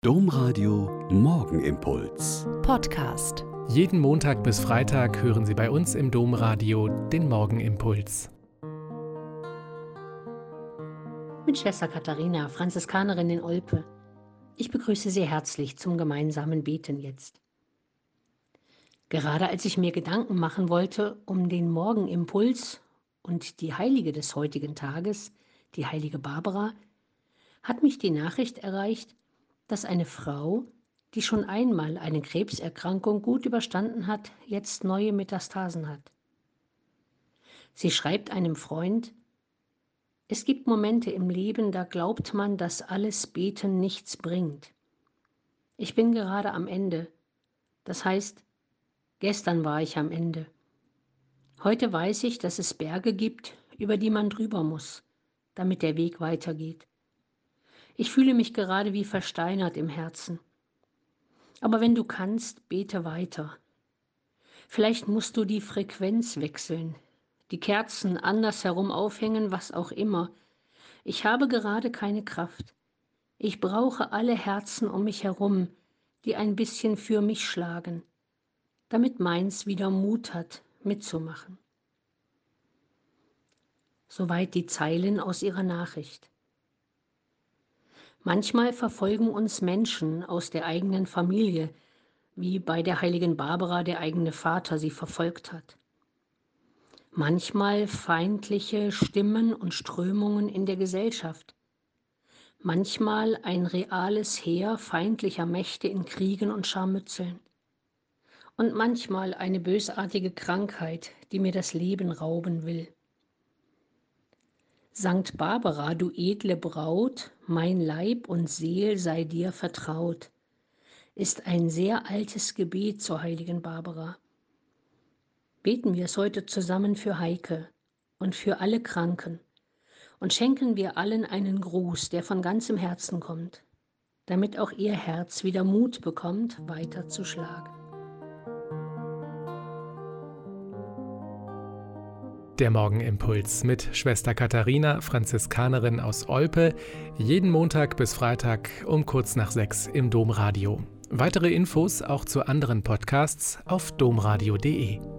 Domradio Morgenimpuls. Podcast. Jeden Montag bis Freitag hören Sie bei uns im Domradio den Morgenimpuls. Mit Schwester Katharina, Franziskanerin in Olpe. Ich begrüße Sie herzlich zum gemeinsamen Beten jetzt. Gerade als ich mir Gedanken machen wollte um den Morgenimpuls und die Heilige des heutigen Tages, die heilige Barbara, hat mich die Nachricht erreicht, dass eine Frau, die schon einmal eine Krebserkrankung gut überstanden hat, jetzt neue Metastasen hat. Sie schreibt einem Freund: Es gibt Momente im Leben, da glaubt man, dass alles Beten nichts bringt. Ich bin gerade am Ende. Das heißt, gestern war ich am Ende. Heute weiß ich, dass es Berge gibt, über die man drüber muss, damit der Weg weitergeht. Ich fühle mich gerade wie versteinert im Herzen. Aber wenn du kannst, bete weiter. Vielleicht musst du die Frequenz wechseln, die Kerzen andersherum aufhängen, was auch immer. Ich habe gerade keine Kraft. Ich brauche alle Herzen um mich herum, die ein bisschen für mich schlagen, damit meins wieder Mut hat, mitzumachen. Soweit die Zeilen aus ihrer Nachricht. Manchmal verfolgen uns Menschen aus der eigenen Familie, wie bei der heiligen Barbara der eigene Vater sie verfolgt hat. Manchmal feindliche Stimmen und Strömungen in der Gesellschaft. Manchmal ein reales Heer feindlicher Mächte in Kriegen und Scharmützeln. Und manchmal eine bösartige Krankheit, die mir das Leben rauben will. Sankt Barbara, du edle Braut, mein Leib und Seel sei dir vertraut, ist ein sehr altes Gebet zur heiligen Barbara. Beten wir es heute zusammen für Heike und für alle Kranken und schenken wir allen einen Gruß, der von ganzem Herzen kommt, damit auch ihr Herz wieder Mut bekommt, weiter zu schlagen. Der Morgenimpuls mit Schwester Katharina, Franziskanerin aus Olpe, jeden Montag bis Freitag um kurz nach 6 im Domradio. Weitere Infos auch zu anderen Podcasts auf domradio.de.